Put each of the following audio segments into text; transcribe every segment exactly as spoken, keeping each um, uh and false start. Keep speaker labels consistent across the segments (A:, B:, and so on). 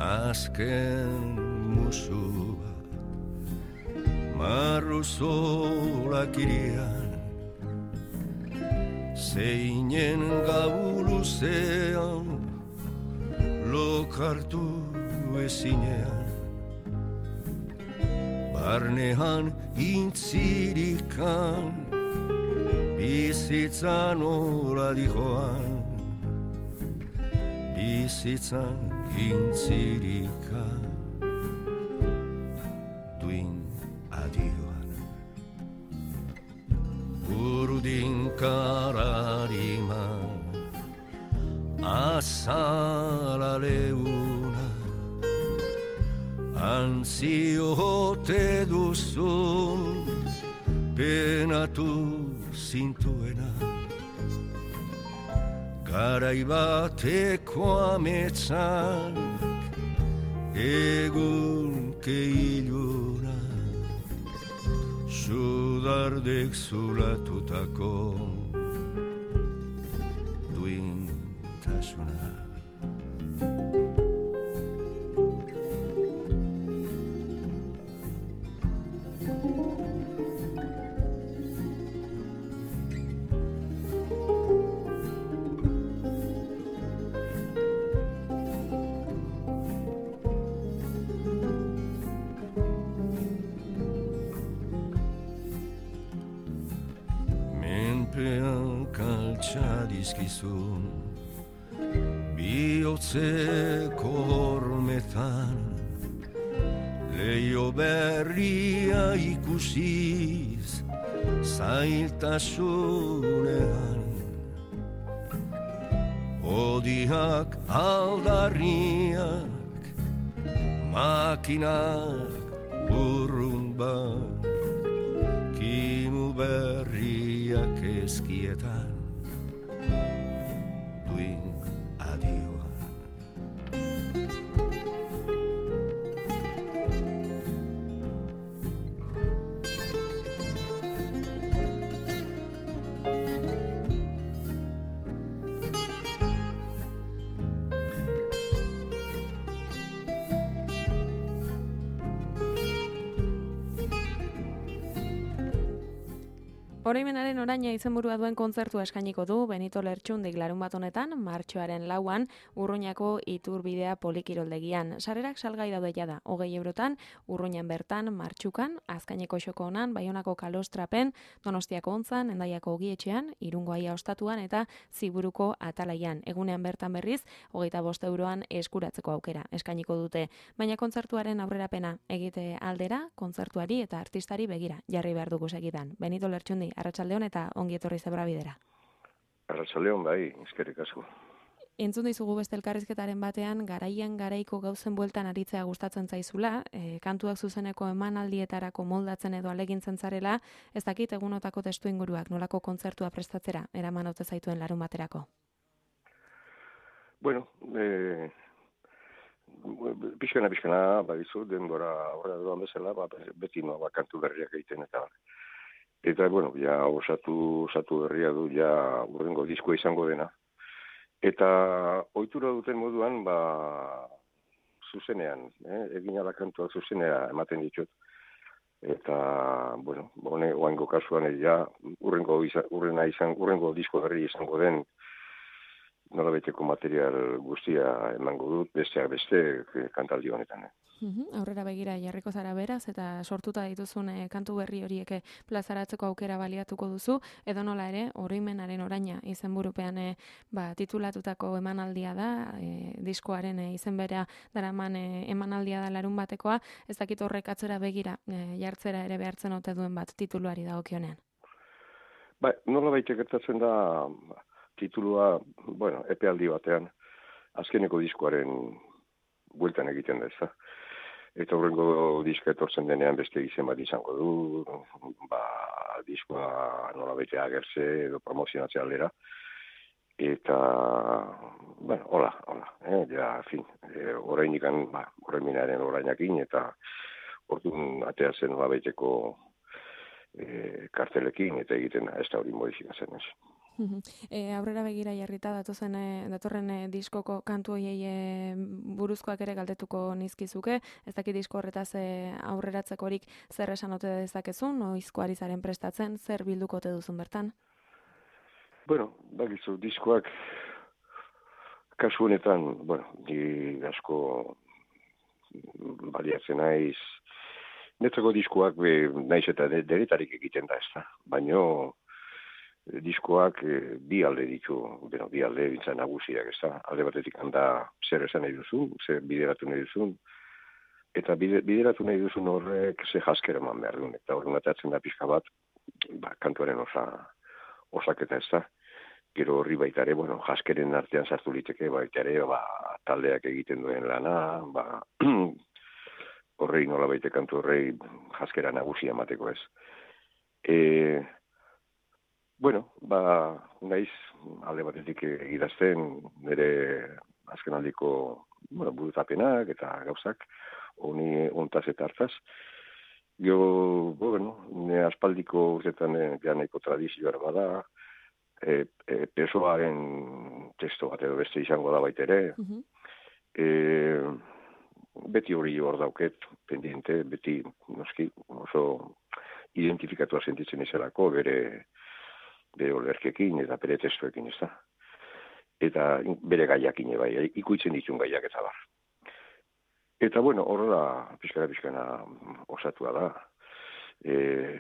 A: azken musua marruzolak irian zeinen gau luzean lokartu ezinean barnean intzirikan bizitzan ora dijoan bizitzan intzirika duin adioan urdin karariman azala leuna antziote duzun penatu zintuena garai bateko ametsan egun keiluna sudardek zulatutako duintasuna. Dizkizun bihotzeko hormetan leio berria ikusiz zailtasunean odiak aldarriak makinak burrunbak kimu berriak ezkietan
B: Oroimenaren oraina izenburua duen kontzertua eskainiko du Benito Lertxundik larun bat honetan, martxoaren lauan, Urruñako iturbidea polikiroldegian. Sarrerak salgai daude jada, hogei eurotan, Urruñan bertan, martxukan, azkaineko xoko honan, Baionako kalostrapen, Donostiako ontzan, Hendaiako ogietxean, Irungo aia ostatuan eta Ziburuko atalaian. Egunean bertan berriz, hogeita bost euroan eskuratzeko aukera eskainiko dute. Baina kontzertuaren aurrerapena egite aldera, kontzertuari eta artistari begira, jarri behar dugu segidan. Benito Lertxundi, arratsaldeon eta ongi etorri Zebra Bidera.
C: Arratsaldeon bai, eskerrik asko.
B: Entzun dizugu beste elkarrizketaren batean, garaian garaiko gauzen bueltan aritzea gustatzen zaizula, e, kantuak zuzeneko emanaldietarako moldatzen edo alegintzen zarela, ez dakit egunotako testu inguruak nolako kontzertua prestatzera eraman ote zaituen larun baterako?
C: Bueno, eh, pixkana pixkana, badizu, denbora horra duan bezala, ba, beti noa kantu berriak egiten eta Eta, bueno, ja, osatu, osatu berria du, ja, urrengo diskoa izango dena. Eta, ohitura duten moduan, ba, zuzenean, eh? egin alakantuak zuzenea ematen ditut. Eta, bueno, hone, oaingo kasuan, ja, urrengo, izan, urrena izan, urrengo disko berri izango den, nolabeteko material guztia emango dut, besteak beste kantaldi honetan. Eh?
B: Uhum, aurrera begira jarriko zara beraz eta sortuta dituzun e, kantu berri horiek plazaratzeko aukera baliatuko duzu, edo nola ere, oroimenaren oraina izenburupean e, ba, titulatutako emanaldia da, e, diskoaren e, izen bera daraman e, emanaldia da larun batekoa, ez dakit horrek atzera begira e, jartzera ere behartzen ote duen bat tituluari dagokionean.
C: Ba, nola baite gertatzen da titulua, bueno, epealdi batean, azkeneko diskoaren bueltan egiten da, ez da. Eta horrengo diska etortzen denean beste izen bat izango du, ba, diskoa nola bete agertze edo promozionatzea aldera. Eta, bueno, hola, hola, eh, ja, fin, e, orainikan, ba, orainminaren orainakin, eta orduan ateatzen nola beteko e, kartelekin, eta egiten ez da hori modifikatzen ez.
B: E, aurrera begira jarrita datozen e, datorren e, diskoko kantu hoiei e, buruzkoak ere galdetuko nizkizuke, ez dakit disko horretaz e, aurreratzekorik zer esan ote dezakezun, noizko ari zaren prestatzen, zer bilduko ote duzun bertan?
C: Bueno, bakizu, diskoak kasu honetan, bueno, di asko baliatzen naiz, netzako diskoak be, naiz eta deretarik egiten da ez da, baino diskoak e, bi alde ditu, bueno, bi alde bintzan nagusiak, ez da, alde batetik handa zer esan nahi duzun, zer bideratu nahi duzun, eta bide, bideratu nahi duzun horrek ze jaskera eman behar duen, eta horren atatzen da pixka bat, ba, kantuaren osa, osaketa ez da, gero horri baita ere, bueno, jaskeren artean sartu liteke, baita ere, ba, taldeak egiten duen lana, ba, horrei nola baite kantu horrei jaskera nagusia emateko ez. E, Bueno, ba, naiz alde batetik idazten nire azkenaldiko, bueno, burutapenak eta gauzak, honi ontaz eta hartaz. Jo, bueno, nire aspaldiko urtetan ja nahiko tradizioa bada, e, e, pesoaren testo bat edo beste izango da baita ere. Uh-huh. e, beti hori hor dauket, pendiente, beti noski oso identifikatua sentitzen izalako bere bere olerkekin eta bere testuekin, ez da. Eta bere gaiakin bai, ikuitzen ditun gaiak eta bar. Eta, bueno, horrela pixkana-pixkana osatua da. E,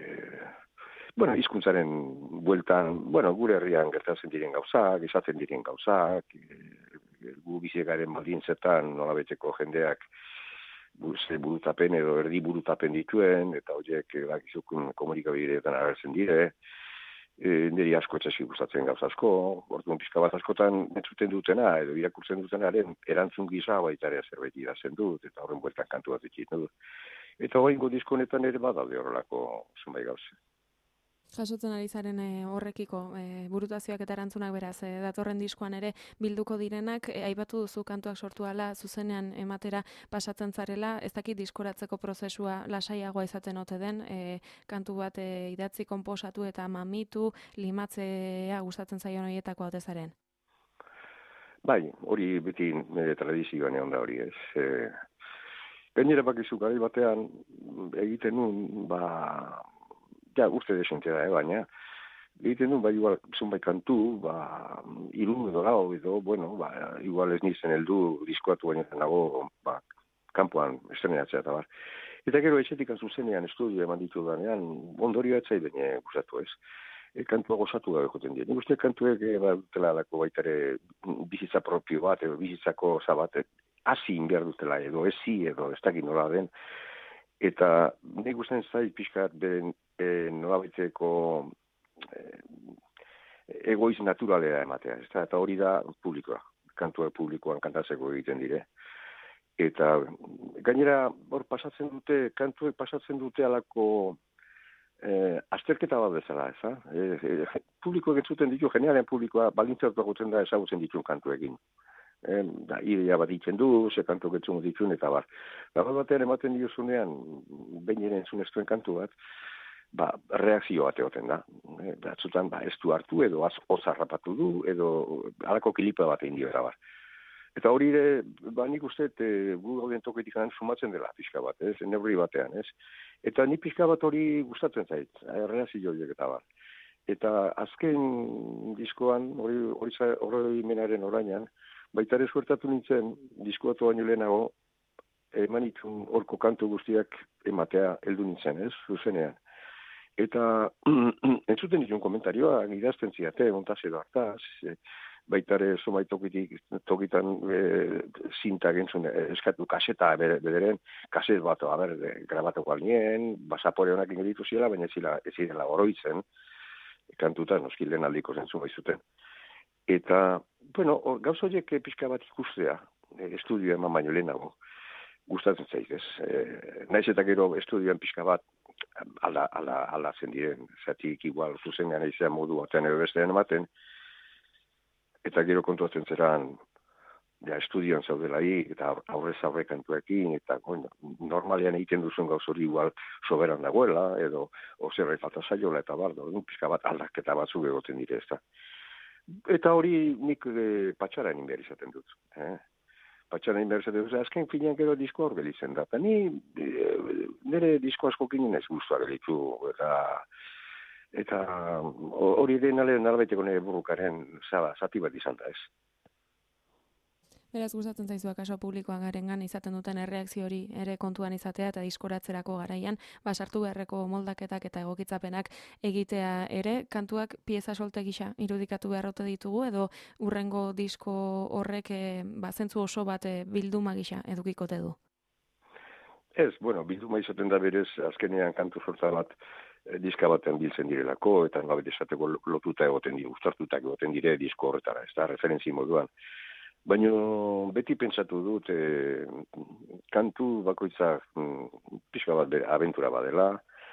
C: bueno, hizkuntzaren bueltan, bueno, gure herrian gertatzen diren gauzak, izaten diren gauzak, e, gu bizigaren baldintzetan nolabeteko jendeak ze burutapen edo erdi burutapen dituen, eta horiek bakizukun komunikabideetan agertzen dire, E, niri asko etxasi gustatzen gauz asko, orduan pixka bat askotan entzuten dutena, edo irakurtzen dutenaren erantzun gisa baita ere zerbait idazten dut, eta horren bueltan kantu bat egiten dut. Eta oraingo disko honetan ere badaude horrelako zenbait gauza.
B: Jasotzen ari zaren e, horrekiko e, burutazioak eta erantzunak beraz e, datorren diskoan ere bilduko direnak, e, aipatu duzu kantuak sortu ala zuzenean ematera pasatzen zarela, ez dakit diskoratzeko prozesua lasaiagoa izaten ote den, e, kantu bat e, idatzi konposatu eta mamitu, limatzea gustatzen zaion horietako ote zaren?
C: Bai, hori beti nire tradizioan egon da hori ez. E, gainera bakizu garai batean egiten nun, ba... Ja, uste desente da, eh, baina, egiten du, ba, igual, zunbait kantu, ba, iru edo lau, edo, bueno, ba, igual ez nintzen heldu diskoatu baina nago, ba, kanpoan estrenatzea eta bar. Eta gero, etxetik zuzenean estudio eman ditu danean, ondorio etzai bine gustatu ez. E, kantua gozatu da bekoten dira. Nik uste kantuek, e, ba, dutela lako baitare bizitza propio bat, edo bizitzako zabat, hasi inbiar dutela, edo ezi, edo ez dakit nola den. Eta nik usten zait pixkat ben e, nolabaiteko e, egoiz naturalea ematea. Eta, eta hori da publikoa, kantua publikoan kantatzeko egiten dire. Eta gainera hor pasatzen dute, kantuek pasatzen dute alako e, azterketa bat bezala, eza? E, e, publikoek entzuten ditu, generalen publikoa balintzatu egiten da ezagutzen dituen kantuekin. E, da, idea bat ditzen du, ze kantu getzungo dituen, eta bar. Bat batean ematen diozunean, behin ere entzuneztuen kantu bat, ba, reakzio bat egoten da. E, batzutan, ba, ez du hartu, edo az, ozarrapatu du, edo halako kilipa bat egin dio, eta bar. Eta hori ere, ba, nik uste, e, gu gauden toketik sumatzen dela, pixka bat, ez, neurri batean, ez. Eta ni pixka bat hori gustatzen zait, reakzio horiek eta bar. Eta azken diskoan, hori, hori, hori menaren orainan, baita ere suertatu nintzen, diskoatu baino lehenago, eman itun horko kantu guztiak ematea heldu nintzen, ez, zuzenean. Eta entzuten ditun komentarioa, idazten ziate, montaz edo hartaz, e, baita ere zomai tokitik, tokitan e, zinta gentzun, e, eskatu kaseta bederen, kaset bat, haber, e, grabatuko alnien, basapore honak ingeditu ziela, baina ez zirela oroitzen, kantutan, noski lehen aldiko zentzun baizuten. Eta, bueno, gauz horiek pixka bat ikustea, estudioa eman baino lehenago, gustatzen zaitez. E, naiz eta gero estudioan pixka bat ala, ala, ala zen diren, zatik igual zuzenean izan modu batean edo bestean ematen, eta gero kontuatzen zeran, ja, estudioan zaudelai, eta aurrez aurre kantuekin, eta bueno, normalean egiten duzun gauz hori igual soberan dagoela, edo ozerrai falta zaiola, eta bar, pixka bat aldaketa batzuk egoten dire ez da. Eta hori nik e, patxara egin behar izaten dut. Eh? Patxara egin behar izaten dut, azken finean gero disko hor gelitzen da. Eta ni e, nire disko asko kinen ez guztua gelitu. Eta eta hori denale narbaiteko nire burrukaren zaba, zati bat izan da ez.
B: Beraz, gustatzen zaizu akaso publikoan garengan izaten duten erreakzio hori ere kontuan izatea eta diskoratzerako garaian, basartu beharreko moldaketak eta egokitzapenak egitea ere, kantuak pieza solte gisa irudikatu beharrote ditugu edo urrengo disko horrek e, ba, zentzu oso bat e, bilduma gisa edukikote du?
C: Ez, bueno, bilduma izaten da berez, azkenean kantu sortza bat e, diska baten biltzen direlako, eta gabet esateko lotuta egoten dire, ustartuta egoten dire disko horretara, ez da, referentzi moduan. Baina beti pentsatu dut e, kantu bakoitza mm, pixka bat bere, abentura badela,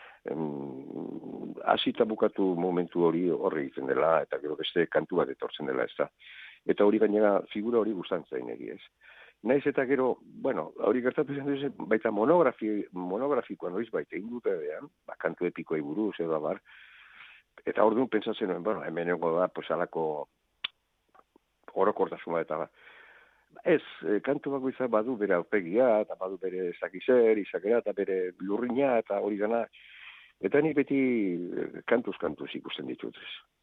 C: hasi eta bukatu momentu hori horre egiten dela, eta gero beste kantu bat etortzen dela ez da. Eta hori gainera figura hori gustantzen egi ez. Naiz eta gero, bueno, hori gertatu zen duzen, baita monografi, monografikoan horiz baita indute edean, ba, kantu epikoei buruz edo abar, eta hor duen pentsatzen nuen, bueno, hemen egon da, pues, alako orokortasuna eta ez, kantu bakoitza badu bere aurpegia, eta badu bere zakizer, izakera, eta bere lurrina, eta hori gana. Eta nik beti kantuz-kantuz ikusten ditut.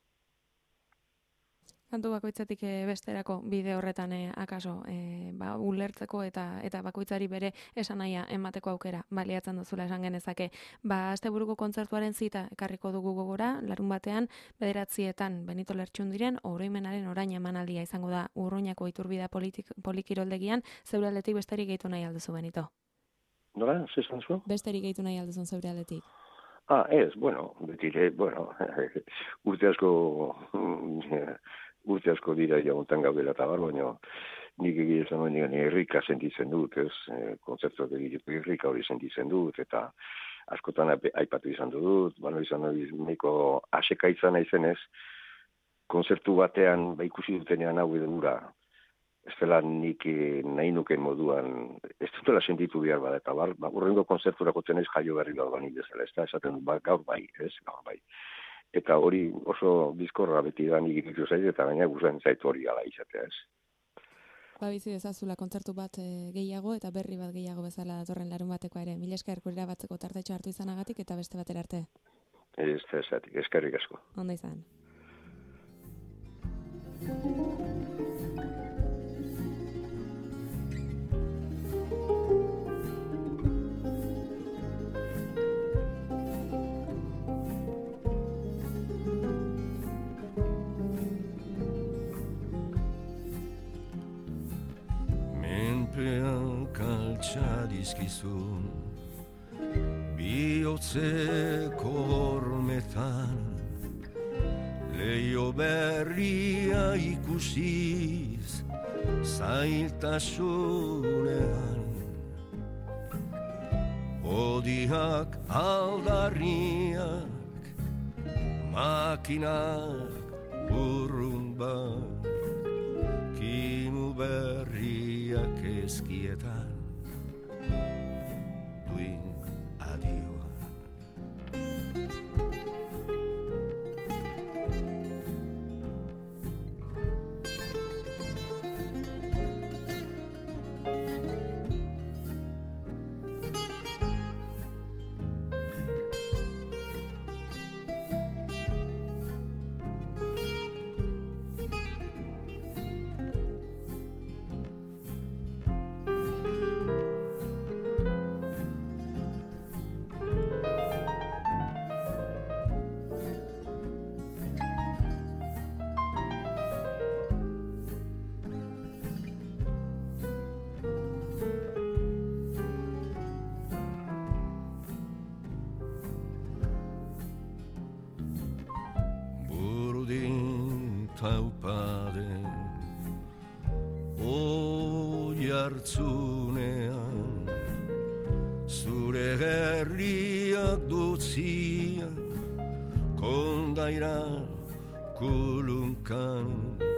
B: Kantu bakoitzatik besterako bide horretan e, akaso e, ba, ulertzeko eta eta bakoitzari bere esanahia emateko aukera baliatzen duzula esan genezake. Ba, asteburuko kontzertuaren zita ekarriko dugu gogora, larun batean, bederatzietan Benito Lertxundiren oroimenaren orain emanaldia izango da Urruñako iturbidea polikiroldegian, zeure aldetik besterik gehitu nahi alduzu, Benito?
C: Nola, zesan zu?
B: Besterik gehitu nahi alduzun zeure aldetik.
C: Ah, ez, bueno, betire, bueno, urte asko... Urte asko dira jauntan gaudela eta bar, baina nik egia esan baina irrika sentitzen dut, ez? E, kontzertuak egiteko irrika hori sentitzen dut, eta askotan aipatu izan dut, baina izan hori nahiko aseka izan naizenez, kontzertu batean ba, ikusi dutenean hau edo gura, ez dela nik nahi nuken moduan, ez dutela sentitu behar bada, eta bar, ba, urrengo kontzerturako tenez jaio berri gaur bani bezala, ez da, esaten dut, ba, gaur bai, ez, gaur bai. Eta hori oso bizkorra beti da nik ikutu zaiz, eta baina guzen zaitu hori gala izatea ez.
B: Ba, bizi dezazula kontzertu bat e, gehiago eta berri bat gehiago bezala datorren larun batekoa ere. Mila esker gurera batzeko tartetxo hartu izanagatik eta beste batera arte.
C: Ez da esatik, eskerrik asko.
B: Onda izan. Dizkizun bihotzeko hormetan leio berria ikusiz zailtasunean odiak aldarriak makinak urrunbak kimu berriak ezkietan Taupade oi hartzunean zure herriak dutziak kondaira kulunkan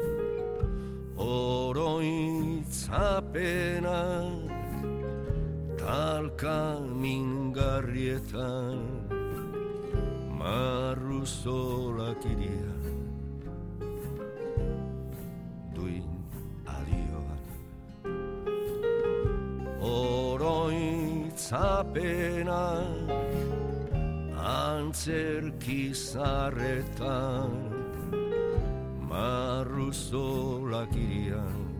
B: oroitzapenak talka mingarrietan marruzolak iria
A: luzapenak antzerki zarretan marruzolak irian